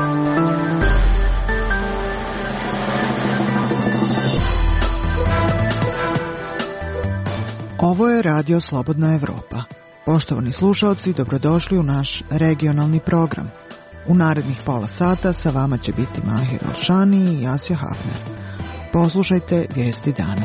Ovo je Radio Slobodna Evropa. Poštovani slušaoci, dobrodošli u naš regionalni program. U narednih pola sata sa vama će biti Mahir Alšani i Jasja Hafner. Poslušajte vijesti dana.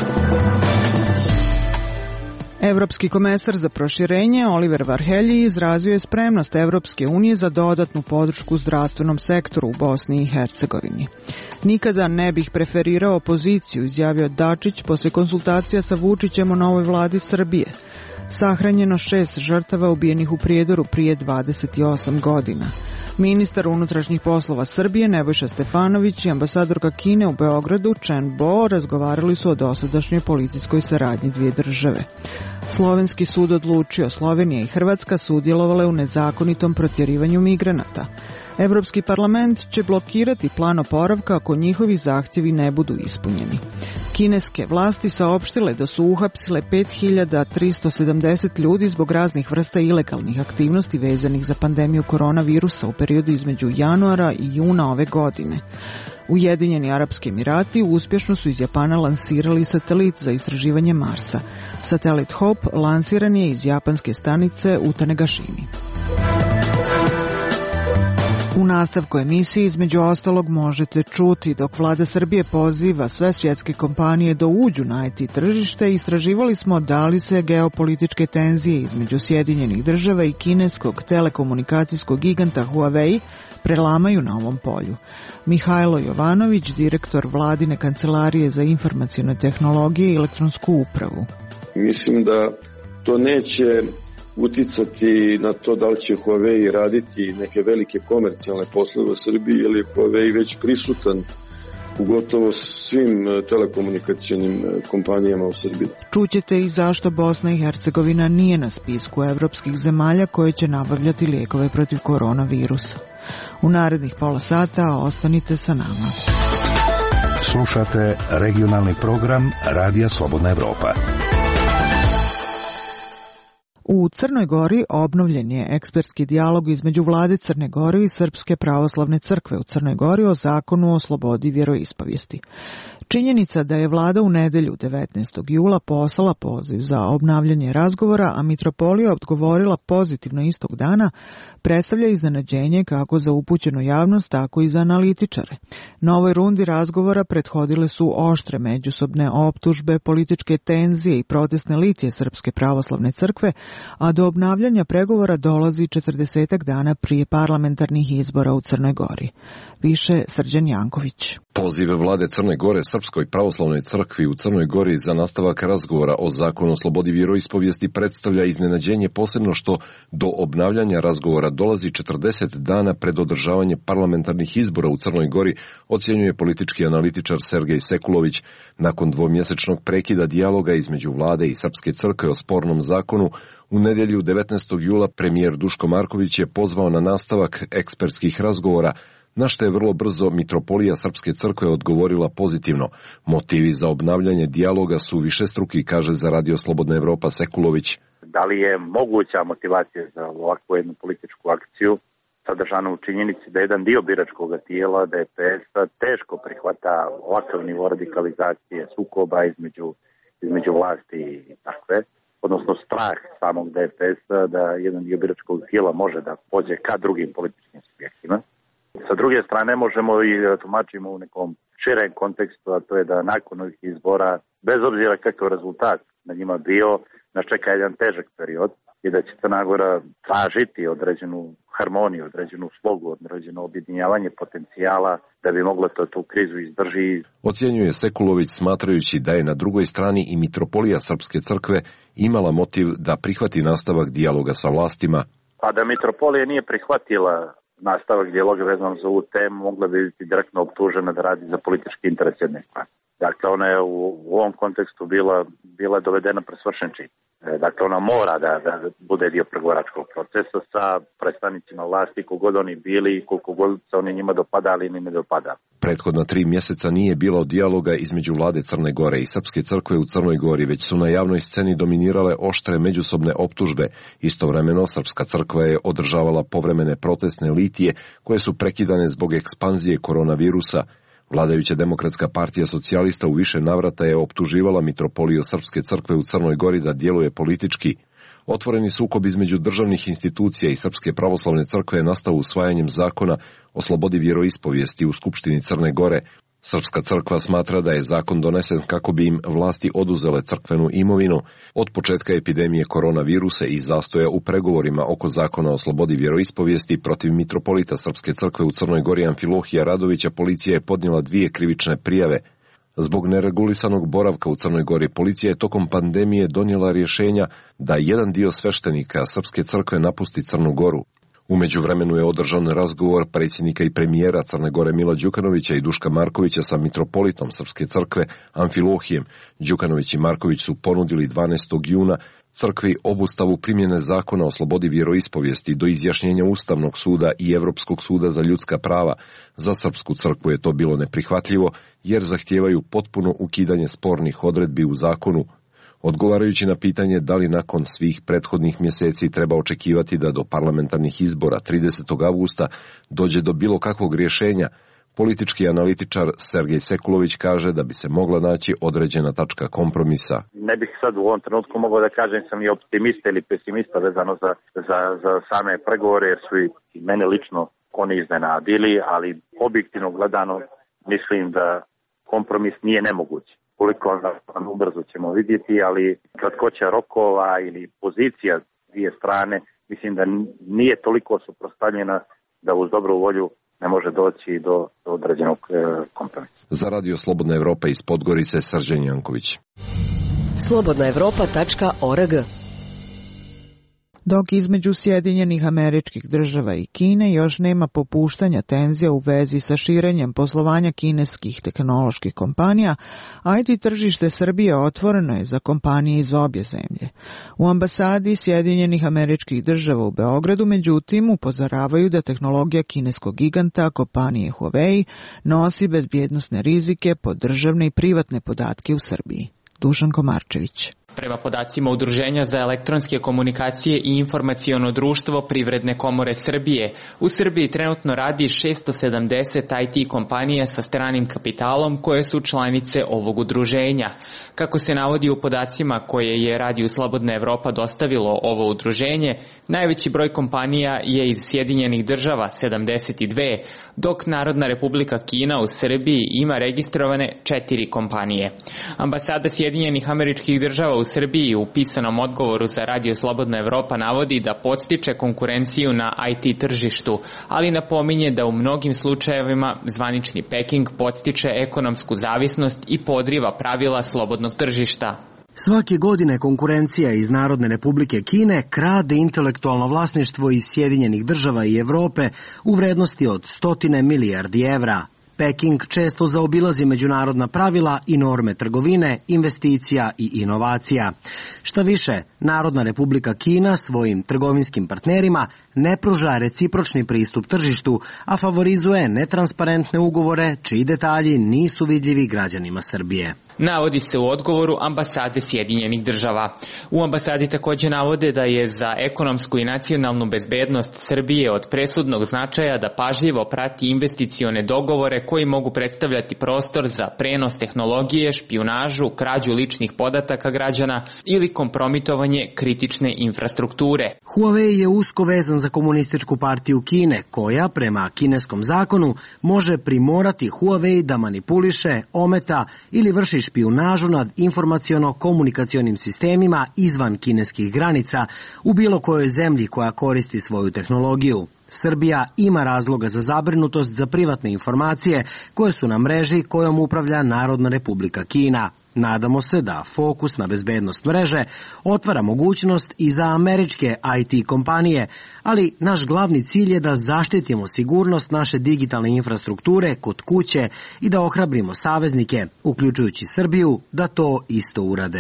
Evropski komesar za proširenje Oliver Varhelji izrazio je spremnost Evropske unije za dodatnu podršku zdravstvenom sektoru u Bosni i Hercegovini. Nikada ne bih preferirao opoziciju, izjavio Dačić posle konsultacija sa Vučićem o novoj vladi Srbije. Sahranjeno 6 žrtava ubijenih u Prijedoru prije 28 godina. Ministar unutrašnjih poslova Srbije Nebojša Stefanović i ambasadorka Kine u Beogradu Chen Bo razgovarali su o dosadašnjoj policijskoj saradnji dvije države. Slovenski sud odlučio, Slovenija i Hrvatska sudjelovale u nezakonitom protjerivanju migranata. Evropski parlament će blokirati plan oporavka ako njihovi zahtjevi ne budu ispunjeni. Kineske vlasti saopštile da su uhapsile 5370 ljudi zbog raznih vrsta ilegalnih aktivnosti vezanih za pandemiju koronavirusa u periodu između januara i juna ove godine. Ujedinjeni Arapski Emirati uspješno su iz Japana lansirali satelit za istraživanje Marsa. Satelit Hope lansiran je iz japanske stanice u Tanegashimi. U nastavku emisije između ostalog možete čuti dok vlada Srbije poziva sve svjetske kompanije da uđu na IT tržište, istraživali smo da li se geopolitičke tenzije između Sjedinjenih država i kineskog telekomunikacijskog giganta Huawei prelamaju na ovom polju. Mihajlo Jovanović, direktor vladine kancelarije za informacione tehnologije i elektronsku upravu. Mislim da to neće uticati na to da li će Huawei raditi neke velike komercijalne poslove u Srbiji ili je Huawei već prisutan u gotovo svim telekomunikacionim kompanijama u Srbiji. Čućete i zašto Bosna i Hercegovina nije na spisku evropskih zemalja koje će nabavljati lijekove protiv koronavirusa. U narednih pola sata ostanite sa nama. Slušate regionalni program Radija Slobodna Evropa. U Crnoj Gori obnovljen je ekspertski dijalog između vlade Crne Gore i Srpske pravoslavne crkve u Crnoj Gori o zakonu o slobodi vjeroispovijesti. Činjenica da je vlada u nedelju 19. jula poslala poziv za obnavljanje razgovora, a mitropolija odgovorila pozitivno istog dana, predstavlja iznenađenje kako za upućenu javnost, tako i za analitičare. Novoj rundi razgovora prethodile su oštre međusobne optužbe, političke tenzije i protestne litije Srpske pravoslavne crkve, a do obnavljanja pregovora dolazi 40 dana prije parlamentarnih izbora u Crnoj Gori. Više Srđan Janković. Poziv vlade Crne Gore Srpskoj pravoslavnoj crkvi u Crnoj Gori za nastavak razgovora o zakonu o slobodi vjeroispovijesti predstavlja iznenađenje, posebno što do obnavljanja razgovora dolazi 40 dana pred održavanje parlamentarnih izbora u Crnoj Gori, ocjenjuje politički analitičar Sergej Sekulović. Nakon dvomjesečnog prekida dijaloga između vlade i Srpske crkve o spornom zakonu, u nedjelju 19. jula premijer Duško Marković je pozvao na nastavak ekspertskih razgovora, na što je vrlo brzo mitropolija Srpske crkve odgovorila pozitivno. Motivi za obnavljanje dijaloga su višestruki, kaže za Radio Slobodna Evropa Sekulović. Da li je moguća motivacija za ovakvu jednu političku akciju sadržana u činjenici da jedan dio biračkog tijela DPS-a teško prihvata ovakav nivo radikalizacije sukoba između vlasti i takve, odnosno strah samog DPS-a da jedan dio biračkog tijela može da pođe ka drugim političkim subjektima. Sa druge strane možemo i tumačimo u nekom širem kontekstu, a to je da nakon ovih izbora, bez obzira kakav rezultat na njima bio, nas čeka jedan težak period i da će Crna Gora tražiti određenu harmoniju, određenu slogu, određeno objedinjavanje potencijala da bi mogla tu krizu izdrži. Ocjenjuje Sekulović, smatrajući da je na drugoj strani i mitropolija Srpske crkve imala motiv da prihvati nastavak dijaloga sa vlastima. Pa da mitropolija nije prihvatila nastavak dijaloga vezano za ovu temu, mogla bi biti direktno optužena da radi za politički interes jedne strane. Dakle, ona je u ovom kontekstu bila dovedena pred svršen čin. Dakle, ona mora da bude dio pregovaračkog procesa sa predstavnicima vlasti, kogod oni bili i koliko god se oni njima dopadali ili ne dopadali. Prethodna 3 mjeseca nije bilo dijaloga između vlade Crne Gore i Srpske crkve u Crnoj Gori, već su na javnoj sceni dominirale oštre međusobne optužbe. Istovremeno, Srpska crkva je održavala povremene protestne litije koje su prekidane zbog ekspanzije koronavirusa. Vladajuća Demokratska partija socijalista u više navrata je optuživala mitropoliju Srpske crkve u Crnoj Gori da djeluje politički. Otvoreni sukob između državnih institucija i Srpske pravoslavne crkve je nastao usvajanjem zakona o slobodi vjeroispovijesti u Skupštini Crne Gore. Srpska crkva smatra da je zakon donesen kako bi im vlasti oduzele crkvenu imovinu. Od početka epidemije koronavirusa i zastoja u pregovorima oko zakona o slobodi vjeroispovijesti protiv mitropolita Srpske crkve u Crnoj Gori Amfilohija Radovića policija je podnijela 2 krivične prijave. Zbog neregulisanog boravka u Crnoj Gori, policija je tokom pandemije donijela rješenja da jedan dio sveštenika Srpske crkve napusti Crnu Goru. U međuvremenu je održan razgovor predsjednika i premijera Crne Gore Mila Đukanovića i Duška Markovića sa mitropolitom Srpske crkve Amfilohijem. Đukanović i Marković su ponudili 12. juna crkvi obustavu primjene zakona o slobodi vjeroispovijesti do izjašnjenja Ustavnog suda i Europskog suda za ljudska prava. Za Srpsku crkvu je to bilo neprihvatljivo jer zahtijevaju potpuno ukidanje spornih odredbi u zakonu. Odgovarajući na pitanje da li nakon svih prethodnih mjeseci treba očekivati da do parlamentarnih izbora 30. avgusta dođe do bilo kakvog rješenja, politički analitičar Sergej Sekulović kaže da bi se mogla naći određena tačka kompromisa. Ne bih sad u ovom trenutku mogao da kažem sam i optimista ili pesimista vezano za same pregovore, jer su i mene lično oni iznenadili, ali objektivno gledano mislim da kompromis nije nemoguć. Koliko ubrzo ćemo vidjeti, ali kratkoća rokova ili pozicija dvije strane, mislim da nije toliko suprotstavljena da uz dobru volju ne može doći do određenog kompromisa. Za Radio Slobodna Evropa iz Podgorice, Srđan Janković. slobodnaevropa.org. Dok između Sjedinjenih Američkih Država i Kine još nema popuštanja tenzija u vezi sa širenjem poslovanja kineskih tehnoloških kompanija, IT tržište Srbije otvoreno je za kompanije iz obje zemlje. U ambasadi Sjedinjenih Američkih Država u Beogradu, međutim, upozoravaju da tehnologija kineskog giganta, kompanije Huawei, nosi bezbjednosne rizike po državne i privatne podatke u Srbiji. Dušan Komarčević. Prema podacima Udruženja za elektronske komunikacije i informaciono društvo Privredne komore Srbije, u Srbiji trenutno radi 670 IT kompanija sa stranim kapitalom koje su članice ovog udruženja. Kako se navodi u podacima koje je Radio Slobodna Evropa dostavilo ovo udruženje, najveći broj kompanija je iz Sjedinjenih Država 72, dok Narodna Republika Kina u Srbiji ima registrovane 4 kompanije. Ambasada Sjedinjenih Američkih Država u Srbiji u pisanom odgovoru za Radio Slobodna Evropa navodi da podstiče konkurenciju na IT tržištu, ali napominje da u mnogim slučajevima zvanični Peking podstiče ekonomsku zavisnost i podriva pravila slobodnog tržišta. Svake godine konkurencija iz Narodne Republike Kine krade intelektualno vlasništvo iz Sjedinjenih Država i Evrope u vrednosti od 100 milijardi evra. Peking često zaobilazi međunarodna pravila i norme trgovine, investicija i inovacija. Šta više, Narodna Republika Kina svojim trgovinskim partnerima ne pruža recipročni pristup tržištu, a favorizuje netransparentne ugovore čiji detalji nisu vidljivi građanima Srbije. Navodi se u odgovoru ambasade Sjedinjenih Država. U ambasadi također navode da je za ekonomsku i nacionalnu bezbednost Srbije od presudnog značaja da pažljivo prati investicione dogovore koji mogu predstavljati prostor za prenos tehnologije, špijunažu, krađu ličnih podataka građana ili kompromitovanje kritične infrastrukture. Huawei je usko vezan za Komunističku partiju Kine, koja prema kineskom zakonu može primorati Huawei da manipuliše, ometa ili vrši špijunažu nad informaciono-komunikacionim sistemima izvan kineskih granica u bilo kojoj zemlji koja koristi svoju tehnologiju. Srbija ima razloga za zabrinutost za privatne informacije koje su na mreži kojom upravlja Narodna Republika Kina. Nadamo se da fokus na bezbednost mreže otvara mogućnost i za američke IT kompanije, ali naš glavni cilj je da zaštitimo sigurnost naše digitalne infrastrukture kod kuće i da ohrabrimo saveznike, uključujući Srbiju, da to isto urade.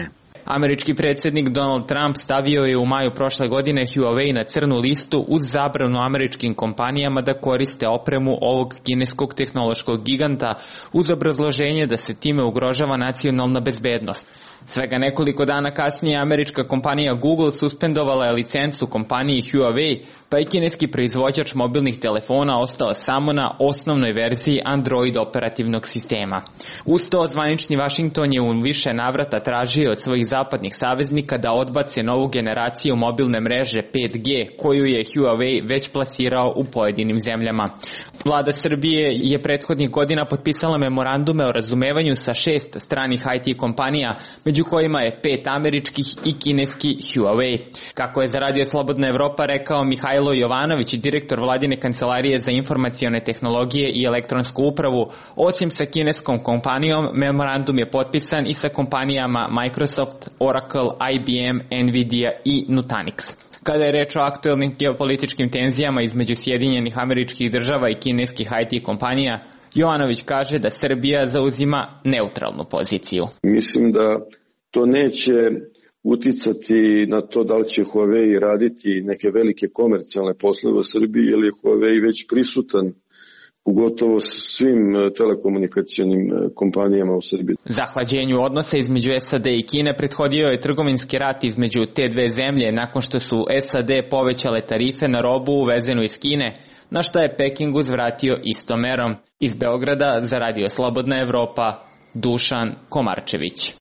Američki predsjednik Donald Trump stavio je u maju prošle godine Huawei na crnu listu uz zabranu američkim kompanijama da koriste opremu ovog kineskog tehnološkog giganta uz obrazloženje da se time ugrožava nacionalna bezbednost. Svega nekoliko dana kasnije američka kompanija Google suspendovala je licencu kompaniji Huawei, pa je kineski proizvođač mobilnih telefona ostao samo na osnovnoj verziji Android operativnog sistema. Uz to, zvanični Washington je u više navrata tražio od svojih zapadnih saveznika da odbace novu generaciju mobilne mreže 5G, koju je Huawei već plasirao u pojedinim zemljama. Vlada Srbije je prethodnih godina potpisala memorandume o razumevanju sa 6 stranih IT kompanija, među kojima je 5 američkih i kineski Huawei. Kako je za Radio Slobodna Evropa rekao Mihajlo Jovanović, direktor vladine kancelarije za informacione tehnologije i elektronsku upravu, osim sa kineskom kompanijom, memorandum je potpisan i sa kompanijama Microsoft, Oracle, IBM, Nvidia i Nutanix. Kada je reč o aktuelnim geopolitičkim tenzijama između Sjedinjenih Američkih Država i kineskih IT kompanija, Jovanović kaže da Srbija zauzima neutralnu poziciju. Mislim da to neće uticati na to da li će Huawei raditi neke velike komercijalne poslove u Srbiji, jer je Huawei već prisutan u gotovo svim telekomunikacionim kompanijama u Srbiji. Zahlađenju odnosa između SAD i Kine prethodio je trgovinski rat između te dve zemlje nakon što su SAD povećale tarife na robu uvezenu iz Kine, na šta je Peking uzvratio istom merom. Iz Beograda za Radio Slobodna Evropa, Dušan Komarčević.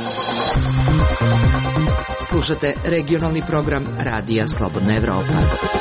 Slušate regionalni program Radija Slobodna Evropa.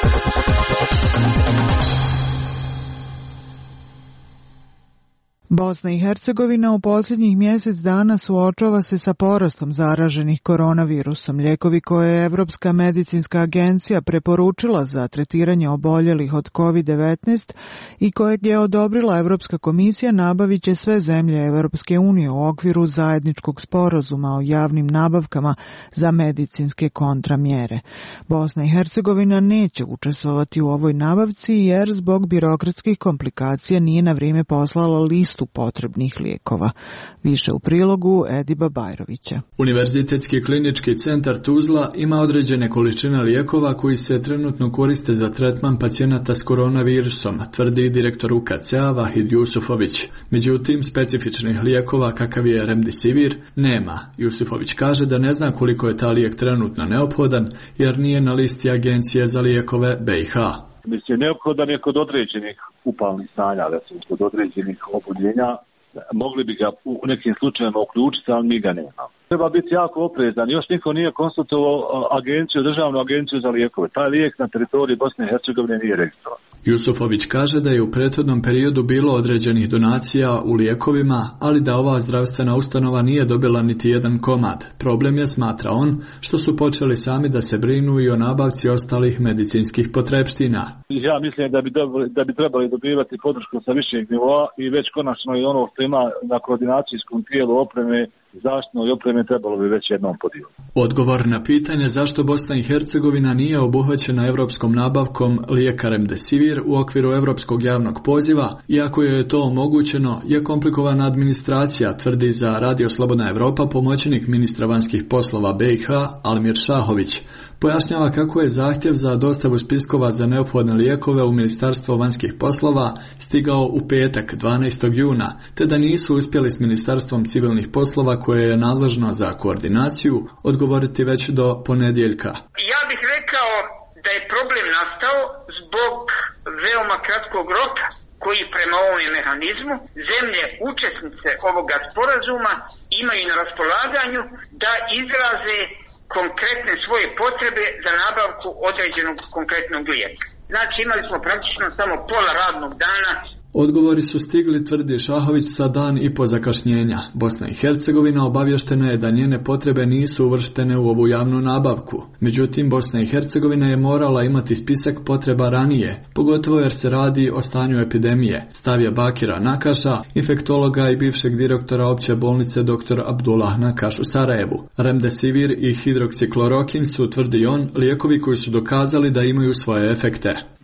Bosna i Hercegovina u posljednjih mjesec dana suočava se sa porastom zaraženih koronavirusom. Lijekovi koje je Evropska medicinska agencija preporučila za tretiranje oboljelih od COVID-19 i kojeg je odobrila Evropska komisija nabavit će sve zemlje Evropske unije u okviru zajedničkog sporazuma o javnim nabavkama za medicinske kontramjere. Bosna i Hercegovina neće učestvovati u ovoj nabavci jer zbog birokratskih komplikacija nije na vrijeme poslala listu potrebnih lijekova. Više u prilogu Ediba Bajrovića. Univerzitetski klinički centar Tuzla ima određene količine lijekova koji se trenutno koriste za tretman pacijenata s koronavirusom, tvrdi direktor UKC-a Vahid Jusufović. Međutim, specifičnih lijekova kakav je Remdesivir nema. Jusufović kaže da ne zna koliko je ta lijek trenutno neophodan jer nije na listi Agencije za lijekove BiH. Mislim, neophodan je kod određenih upalnih stanja, recimo kod određenih oboljenja, mogli bi ga u nekim slučajevima uključiti, ali mi ga nemamo. Treba biti jako oprezan. Još niko nije konsultovao državnu agenciju za lijekove. Taj lijek na teritoriji Bosne i Hercegovine nije registrovan. Jusufović kaže da je u prethodnom periodu bilo određenih donacija u lijekovima, ali da ova zdravstvena ustanova nije dobila niti jedan komad. Problem je, smatra on, što su počeli sami da se brinu i o nabavci ostalih medicinskih potrepština. Ja mislim da bi trebali dobivati podršku sa višeg nivoa i već konačno i ono što ima na koordinacijskom tijelu opreme, zaštitnoj opreme trebalo bi već jednom podijeliti. Odgovor na pitanje zašto Bosna i Hercegovina nije obuhvaćena evropskom nabavkom lijeka Remdesivir u okviru evropskog javnog poziva, iako je to omogućeno, je komplikovana administracija, tvrdi za Radio Slobodna Evropa pomoćnik ministra vanjskih poslova BiH Almir Šahović. Pojašnjava kako je zahtjev za dostavu spiskova za neophodne lijekove u Ministarstvo vanjskih poslova stigao u petak 12. juna, te da nisu uspjeli s Ministarstvom civilnih poslova koje je nadležno za koordinaciju odgovoriti već do ponedjeljka. Ja bih rekao da je problem nastao zbog veoma kratkog roka koji prema ovom mehanizmu zemlje učesnice ovoga sporazuma imaju na raspolaganju da izraze konkretne svoje potrebe za nabavku određenog konkretnog lijeka. Znači imali smo praktično samo pola radnog dana. Odgovori su stigli, tvrdi Šahović, sa dan i po zakašnjenja. Bosna i Hercegovina obavještena je da njene potrebe nisu uvrštene u ovu javnu nabavku. Međutim, Bosna i Hercegovina je morala imati spisak potreba ranije, pogotovo jer se radi o stanju epidemije, stavlja Bakira Nakaša, infektologa i bivšeg direktora opće bolnice dr. Abdullah Nakaš u Sarajevu. Remdesivir i hidroksiklorokin su, tvrdi on, lijekovi koji su dokazali da imaju svoje efekte.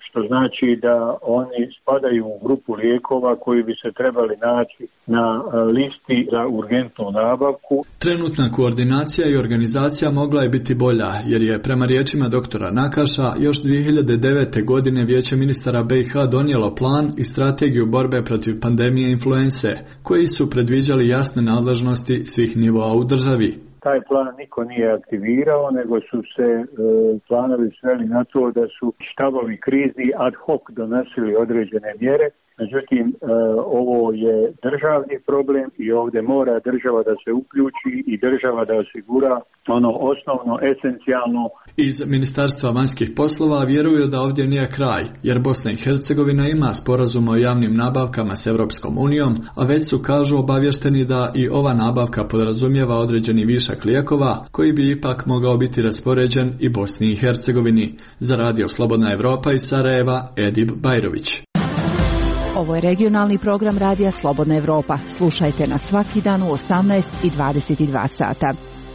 što znači da oni spadaju u grupu lijekova koji bi se trebali naći na listi za urgentnu nabavku. Trenutna koordinacija i organizacija mogla je biti bolja, jer je prema riječima doktora Nakaša još 2009. godine Vijeće ministara BiH donijelo plan i strategiju borbe protiv pandemije influense, koji su predviđali jasne nadležnosti svih nivoa u državi. Taj plan niko nije aktivirao, nego su se planovi sveli na to da su štabovi krizi ad hoc donosili određene mjere. Međutim, ovo je državni problem i ovdje mora država da se uključi i država da osigura ono osnovno, esencijalno. Iz Ministarstva vanjskih poslova vjeruju da ovdje nije kraj, jer Bosna i Hercegovina ima sporazum o javnim nabavkama s Europskom unijom, a već su, kažu, obavješteni da i ova nabavka podrazumijeva određeni višak lijekova, koji bi ipak mogao biti raspoređen i Bosni i Hercegovini. Za Radio Slobodna Evropa iz Sarajeva, Edip Bajrović. Ovo je regionalni program Radija Slobodna Evropa. Slušajte na svaki dan u 18 i 22 sata.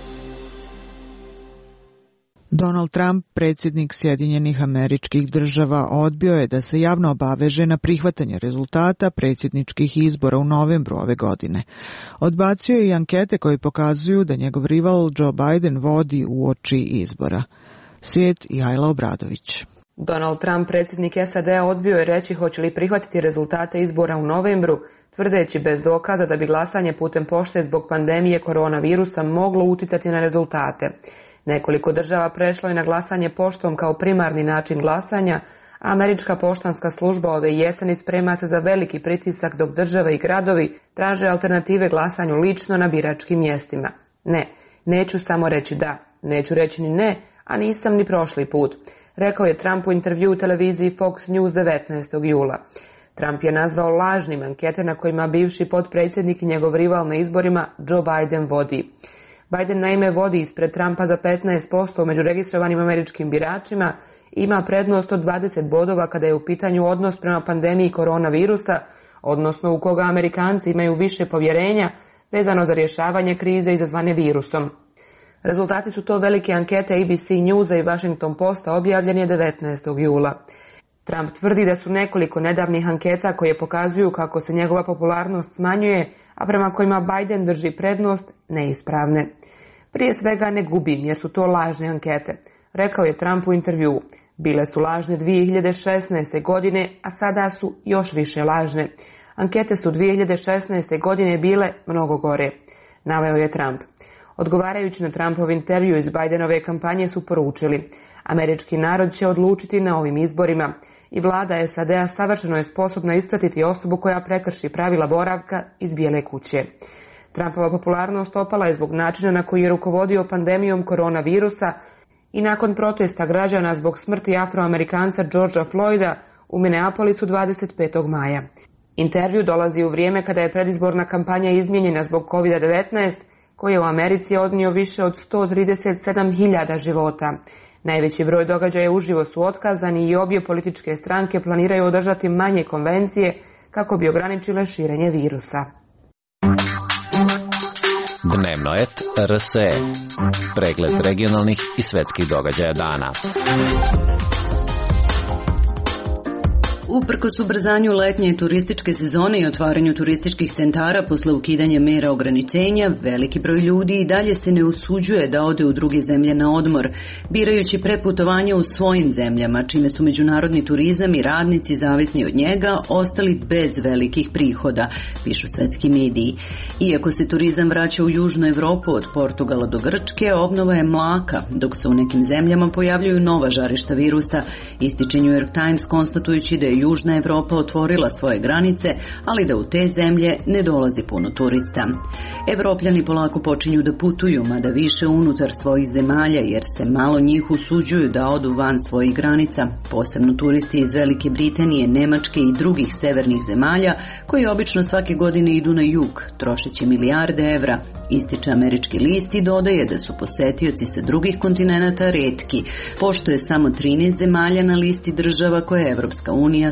Donald Trump, predsjednik Sjedinjenih Američkih Država, odbio je da se javno obaveže na prihvatanje rezultata predsjedničkih izbora u novembru ove godine. Odbacio je i ankete koje pokazuju da njegov rival Joe Biden vodi uoči izbora. Svijet i Ajla Obradović. Donald Trump, predsjednik SAD-a, odbio je reći hoće li prihvatiti rezultate izbora u novembru, tvrdeći bez dokaza da bi glasanje putem pošte zbog pandemije koronavirusa moglo uticati na rezultate. Nekoliko država prešlo je na glasanje poštom kao primarni način glasanja, a Američka poštanska služba ove jeseni sprema se za veliki pritisak dok države i gradovi traže alternative glasanju lično na biračkim mjestima. Ne, neću samo reći da, neću reći ni ne, a nisam ni prošli put, rekao je Trump u intervju u televiziji Fox News 19. jula. Trump je nazvao lažnim ankete na kojima bivši potpredsjednik i njegov rival na izborima Joe Biden vodi. Biden naime vodi ispred Trumpa za 15% među registrovanim američkim biračima, ima prednost od 20 bodova kada je u pitanju odnos prema pandemiji koronavirusa, odnosno u koga Amerikanci imaju više povjerenja vezano za rješavanje krize izazvane virusom. Rezultati su to velike ankete ABC Newsa i Washington Posta objavljene 19. jula. Trump tvrdi da su nekoliko nedavnih anketa koje pokazuju kako se njegova popularnost smanjuje, a prema kojima Biden drži prednost, neispravne. Prije svega ne gubim jer su to lažne ankete, rekao je Trump u intervjuu. Bile su lažne 2016. godine, a sada su još više lažne. Ankete su 2016. godine bile mnogo gore, naveo je Trump. Odgovarajući na Trumpov intervju iz Bidenove kampanje su poručili: američki narod će odlučiti na ovim izborima i vlada SAD-a savršeno je sposobna ispratiti osobu koja prekrši pravila boravka iz Bijele kuće. Trumpova popularnost opala je zbog načina na koji je rukovodio pandemijom koronavirusa i nakon protesta građana zbog smrti Afroamerikanca Georgea Floyda u Minneapolisu 25. maja. Intervju dolazi u vrijeme kada je predizborna kampanja izmijenjena zbog COVID-19, koji je u Americi odnio više od 137.000 života. Najveći broj događaja uživo su otkazani i obje političke stranke planiraju održati manje konvencije kako bi ograničile širenje virusa. Dnevno et RSE. Pregled regionalnih i svetskih događaja dana. Uprkos ubrzanju letnje turističke sezone i otvaranju turističkih centara posle ukidanja mera ograničenja, veliki broj ljudi i dalje se ne usuđuje da ode u druge zemlje na odmor, birajući preputovanje u svojim zemljama, čime su međunarodni turizam i radnici zavisni od njega ostali bez velikih prihoda, pišu svetski mediji. Iako se turizam vraća u Južnu Evropu od Portugala do Grčke, obnova je mlaka, dok se u nekim zemljama pojavljuju nova žarišta virusa, ističe New York Times konstatujući da je Južna Evropa otvorila svoje granice, ali da u te zemlje ne dolazi puno turista. Evropljani polako počinju da putuju, mada više unutar svojih zemalja, jer se malo njih usuđuju da odu van svojih granica, posebno turisti iz Velike Britanije, Nemačke i drugih severnih zemalja, koji obično svake godine idu na jug, trošeći milijarde evra, ističe američki list i dodaje da su posetioci sa drugih kontinenata retki, pošto je samo 13 zemalja na listi država koje Evropska unija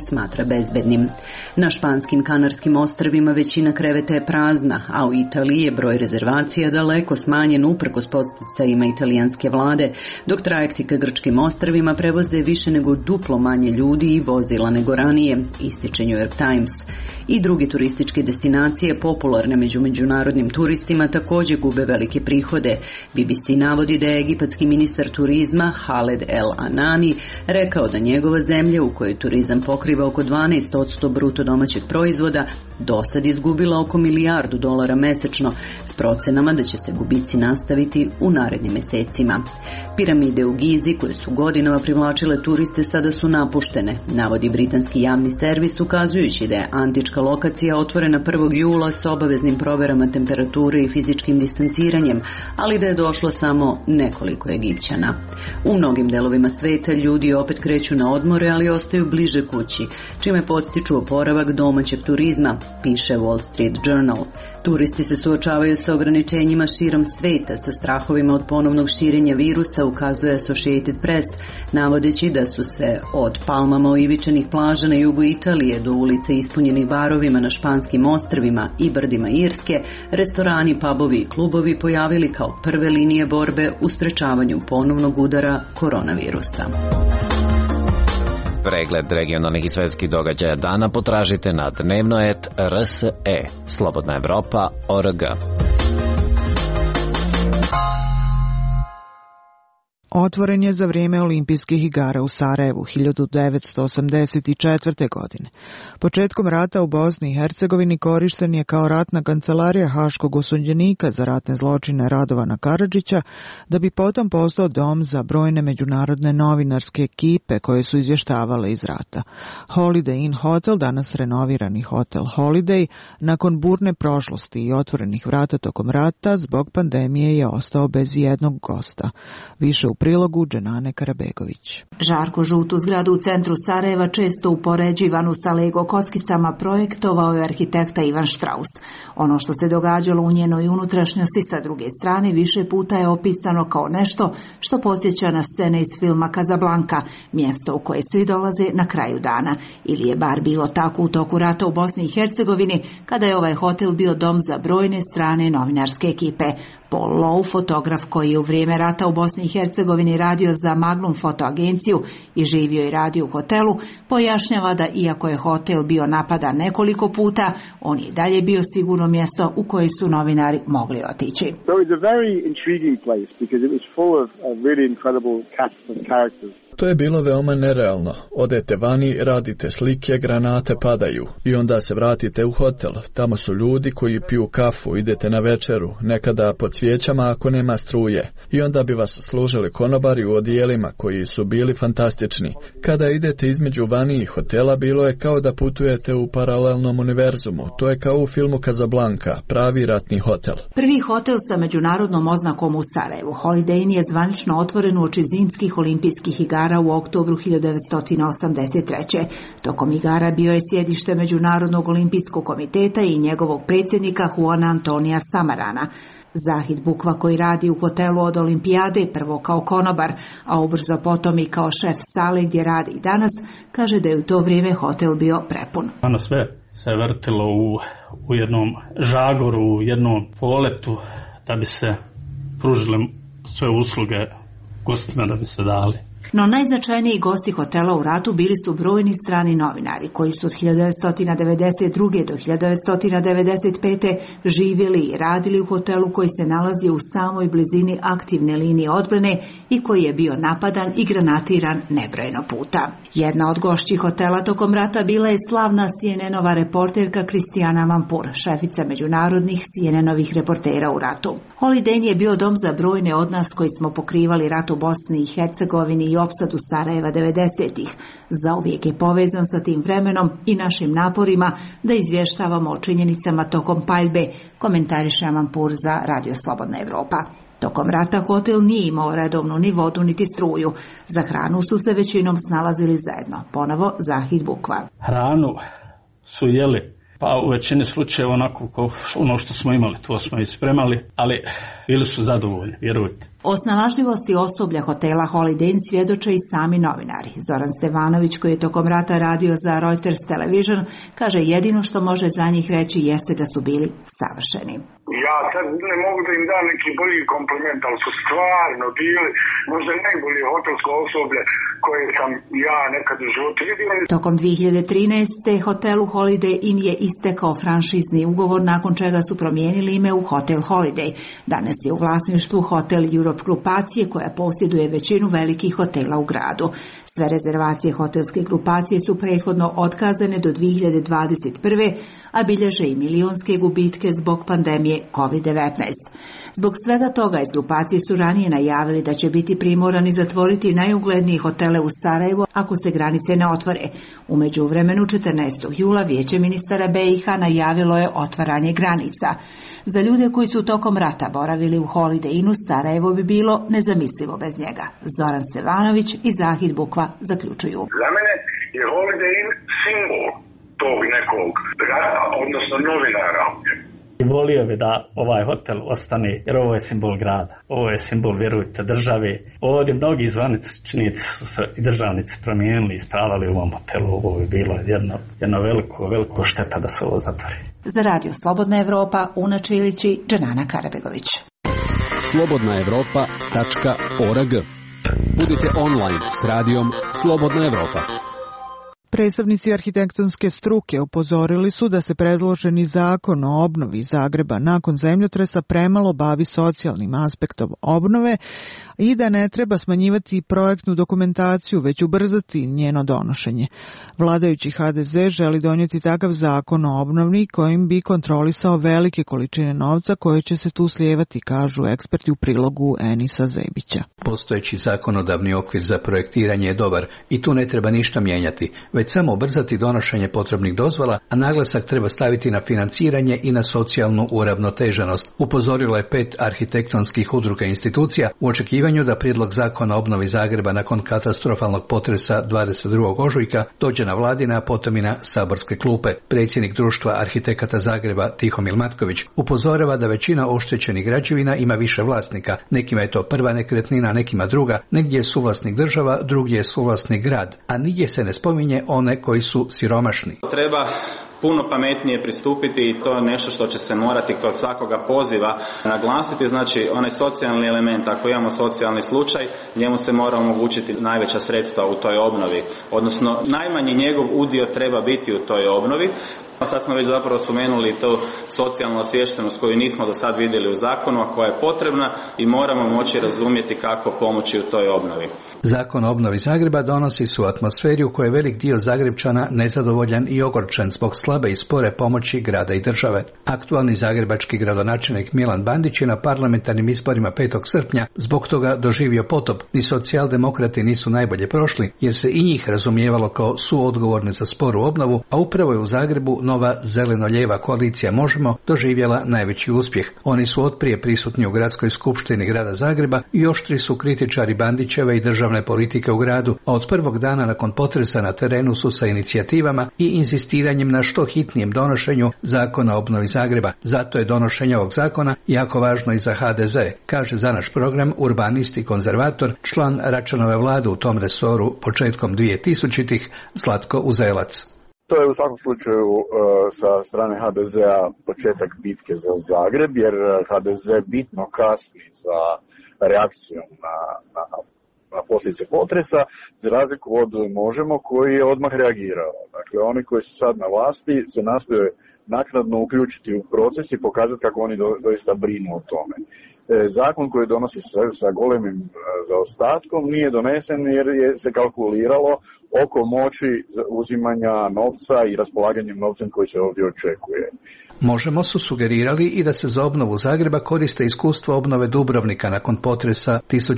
smatra bezbednim. Na španskim Kanarskim ostrvima većina kreveta je prazna, a u Italiji je broj rezervacija daleko smanjen uprkos podsticajima italijanske vlade, dok trajekti ka grčkim ostrvima prevoze više nego duplo manje ljudi i vozila nego ranije, ističe New York Times. I drugi turističke destinacije popularne među međunarodnim turistima također gube velike prihode. BBC navodi da je egipatski ministar turizma Khaled El Anani rekao da njegova zemlja, u kojoj turizam pokriva oko 12% bruto domaćeg proizvoda, dosad izgubila oko $1 milijardu mesečno, s procenama da će se gubici nastaviti u narednim mesecima. Piramide u Gizi, koje su godinama privlačile turiste, sada su napuštene, navodi britanski javni servis, ukazujući da je antička lokacija otvorena 1. jula s obaveznim proverama temperature i fizičkim distanciranjem, ali da je došlo samo nekoliko Egipćana. U mnogim delovima sveta ljudi opet kreću na odmore, ali ostaju bliže kući, čime podstiču oporavak domaćeg turizma, piše Wall Street Journal. Turisti se suočavaju sa ograničenjima širom sveta, sa strahovima od ponovnog širenja virusa, ukazuje Associated Press, navodeći da su se od palmama oivičenih plaža na jugu Italije do ulica ispunjenih barovima na španskim ostrvima i brdima Irske, restorani, pubovi i klubovi pojavili kao prve linije borbe u sprečavanju ponovnog udara koronavirusa. Pregled regionalnih i svetskih događaja dana potražite na dnevno.rse, slobodnaevropa.org. Otvoren je za vrijeme olimpijskih igara u Sarajevu 1984. godine. Početkom rata u Bosni i Hercegovini korišten je kao ratna kancelarija haškog osuđenika za ratne zločine Radovana Karadžića, da bi potom postao dom za brojne međunarodne novinarske ekipe koje su izvještavale iz rata. Holiday Inn hotel, danas renovirani hotel Holiday, nakon burne prošlosti i otvorenih vrata tokom rata, zbog pandemije je ostao bez jednog gosta. Više u prilogu Dženane Karabegović. Žarko žutu zgradu u centru Sarajeva, često upoređivanu sa Lego kockicama, projektovao je arhitekta Ivan Štraus. Ono što se događalo u njenoj unutrašnjosti sa druge strane više puta je opisano kao nešto što podsjeća na scene iz filma Casablanca, mjesto u koje svi dolaze na kraju dana. Ili je bar bilo tako u toku rata u Bosni i Hercegovini, kada je ovaj hotel bio dom za brojne strane novinarske ekipe. Paul Lowe, fotograf koji je u vrijeme rata u Bosni i Hercegovini radio za Magnum fotoagenciju i živio i radio u hotelu, pojašnjava da iako je hotel bio napadan nekoliko puta, on je dalje bio sigurno mjesto u koje su novinari mogli otići. So it's a very intriguing place because it was full of really incredible casts of characters. To je bilo veoma nerealno. Odete vani, radite slike, granate padaju i onda se vratite u hotel. Tamo su ljudi koji piju kafu, idete na večeru, nekada pod svijećama ako nema struje. I onda bi vas služili konobari u odijelima koji su bili fantastični. Kada idete između vani i hotela, bilo je kao da putujete u paralelnom univerzumu. To je kao u filmu Casablanca, pravi ratni hotel. Prvi hotel sa međunarodnom oznakom u Sarajevu, Holiday Inn, je zvanično otvoren uoči zimskih olimpijskih igara u oktobru 1983. Tokom igara bio je sjedište Međunarodnog olimpijskog komiteta i njegovog predsjednika Juana Antonija Samarana. Zahid Bukva, koji radi u hotelu od olimpijade, prvo kao konobar, a ubrzo potom i kao šef sale gdje radi i danas, kaže da je u to vrijeme hotel bio prepun. Ono sve se vrtilo u jednom žagoru, u jednom poletu da bi se pružile sve usluge gostima da bi se dali. No najznačajniji gosti hotela u ratu bili su brojni strani novinari koji su od 1992. do 1995. živjeli i radili u hotelu koji se nalazi u samoj blizini aktivne linije odbrane i koji je bio napadan i granatiran nebrojeno puta. Jedna od gošći hotela tokom rata bila je slavna CNN-ova reporterka Kristijana Mampur, šefica međunarodnih CNN-ovih reportera u ratu. Holiday Inn je bio dom za brojne od nas koji smo pokrivali rat u Bosni i Hercegovini i opsadu Sarajeva 90-ih. Zauvijek je povezan sa tim vremenom i našim naporima da izvještavamo o činjenicama tokom paljbe, komentariše Mampur za Radio Slobodna Evropa. Tokom rata hotel nije imao redovnu ni vodu niti struju. Za hranu su se većinom snalazili zajedno. Ponovo Zahid Bukva. Hranu su jeli, pa u većini slučajeva onako ono što smo imali, to smo ispremali, ali bili su zadovoljni, vjerujte. O snalažljivosti osoblja hotela Holiday Inn svjedoče i sami novinari. Zoran Stevanović, koji je tokom rata radio za Reuters Television, kaže jedino što može za njih reći jeste da su bili savršeni. Ja sad ne mogu da im dam neki bolji kompliment, ali su stvarno bili možda najbolje hotelsko osoblje koje sam ja nekad u životu vidio. Tokom 2013. hotelu Holiday Inn je istekao franšizni ugovor, nakon čega su promijenili ime u Hotel Holiday. Danas je u vlasništvu Hotel Europe grupacije koja posjeduje većinu velikih hotela u gradu. Sve rezervacije hotelske grupacije su prethodno otkazane do 2021. a bilježe i milionske gubitke zbog pandemije COVID-19. Zbog svega toga iz grupacije su ranije najavili da će biti primorani zatvoriti najuglednije hotele u Sarajevu ako se granice ne otvore. U međuvremenu 14. jula Vijeće ministara BiH najavilo je otvaranje granica. Za ljude koji su tokom rata boravili u Holiday Innu, Sarajevo bi bilo nezamislivo bez njega. Zoran Stevanović i Zahid Bukva zaključuju. Za mene je Holiday Inn simbol tog nekog rata, odnosno novinara. I volio bi da ovaj hotel ostane, jer ovo je simbol grada. Ovo je simbol, vjerujte, države. Ovdje mnogi zvaničnici su se i državnici promijenili i spavali u ovom hotelu. Ovo bi bilo jedno veliko šteta da se ovo zatvori. Za Radio Slobodna Evropa, Una Čilić i Dženana Karabegović. slobodnaevropa.org. Budite online s radijom Slobodna Evropa. Predstavnici arhitektonske struke upozorili su da se predloženi zakon o obnovi Zagreba nakon zemljotresa premalo bavi socijalnim aspektom obnove i da ne treba smanjivati projektnu dokumentaciju, već ubrzati njeno donošenje. Vladajući HDZ želi donijeti takav zakon o obnovi kojim bi kontrolisao velike količine novca koje će se tu slijevati, kažu eksperti u prilogu Enisa Zebića. Postojeći zakonodavni okvir za projektiranje je dobar i tu ne treba ništa mijenjati, već samo ubrzati donošenje potrebnih dozvola, a naglasak treba staviti na financiranje i na socijalnu uravnoteženost. Upozorilo je 5 arhitektonskih udruga i institucija u očekivanju da prijedlog zakona o obnovi Zagreba nakon katastrofalnog potresa 22. ožujka dođe na vladine, a potom i na saborske klupe. Predsjednik društva arhitekata Zagreba Tihomil Matković upozorava da većina oštećenih građevina ima više vlasnika. Nekima je to prva nekretnina, nekima druga, negdje je suvlasnik država, drugdje je suvlasnik grad, a nigdje se ne spominje one koji su siromašni. Treba puno pametnije pristupiti i to je nešto što će se morati kod svakoga poziva naglasiti, znači onaj socijalni element, ako imamo socijalni slučaj, njemu se mora omogućiti najveća sredstva u toj obnovi, odnosno najmanji njegov udio treba biti u toj obnovi. Sad smo već zapravo spomenuli tu socijalnu osviještenost koju nismo do sad vidjeli u zakonu, a koja je potrebna i moramo moći razumjeti kako pomoći u toj obnovi. Zakon o obnovi Zagreba donosi se u atmosferi u kojoj je velik dio Zagrepčana nezadovoljan i ogorčen zbog slabe i spore pomoći grada i države. Aktualni zagrebački gradonačelnik Milan Bandić je na parlamentarnim izborima 5. srpnja zbog toga doživio potop. Ni socijaldemokrati nisu najbolje prošli, jer se i njih razumijevalo kao suodgovorne za sporu obnovu, a upravo je u Zagrebu nova zeleno-lijeva koalicija Možemo doživjela najveći uspjeh. Oni su otprije prisutni u gradskoj skupštini grada Zagreba i oštri su kritičari Bandićeve i državne politike u gradu, a od prvog dana nakon potresa na terenu su sa inicijativama i inzistiranjem na što hitnijem donošenju zakona o obnovi Zagreba. Zato je donošenje ovog zakona jako važno i za HDZ, kaže za naš program urbanist i konzervator, član Račanove vlade u tom resoru početkom 2000-ih Zlatko Uzelac. To je u svakom slučaju sa strane HDZ-a početak bitke za Zagreb, jer HDZ bitno kasni za reakcijom na posljedice potresa, za razliku od Možemo koji je odmah reagirao. Dakle, oni koji su sad na vlasti se nastoje naknadno uključiti u proces i pokazati kako oni doista brinu o tome. Zakon koji donosi sa golemim zaostatkom nije donesen jer je se kalkuliralo oko moći uzimanja novca i raspolaganjem novcem koji se ovdje očekuje. Možemo su sugerirali i da se za obnovu Zagreba koriste iskustvo obnove Dubrovnika nakon potresa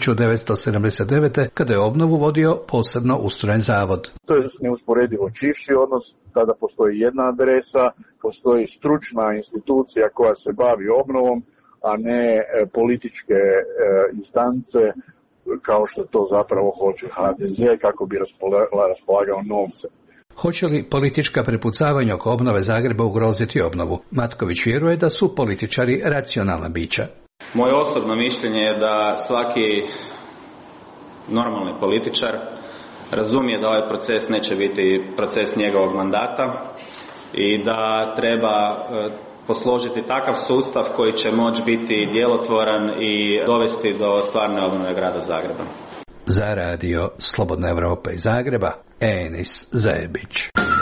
1979. kada je obnovu vodio posebno ustrojen zavod. To je neusporedivo čivši odnos, tada postoji jedna adresa, postoji stručna institucija koja se bavi obnovom, a ne političke instance kao što to zapravo hoće HDZ kako bi raspolagao novcem. Hoće li politička prepucavanja oko obnove Zagreba ugroziti obnovu? Matković vjeruje da su političari racionalna bića. Moje osobno mišljenje je da svaki normalni političar razumije da ovaj proces neće biti proces njegovog mandata i da treba posložiti takav sustav koji će moći biti djelotvoran i dovesti do stvarne obnove grada Zagreba. Za radio Slobodna Evropa iz Zagreba, Enis Zajebić.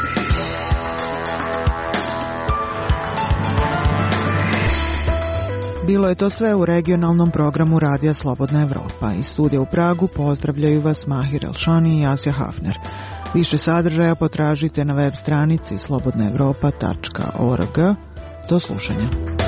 Bilo je to sve u regionalnom programu Radija Slobodna Evropa. Iz studija u Pragu pozdravljaju vas Mahir Elšani i Asja Hafner. Više sadržaja potražite na web stranici slobodnaevropa.org. Do slušanja.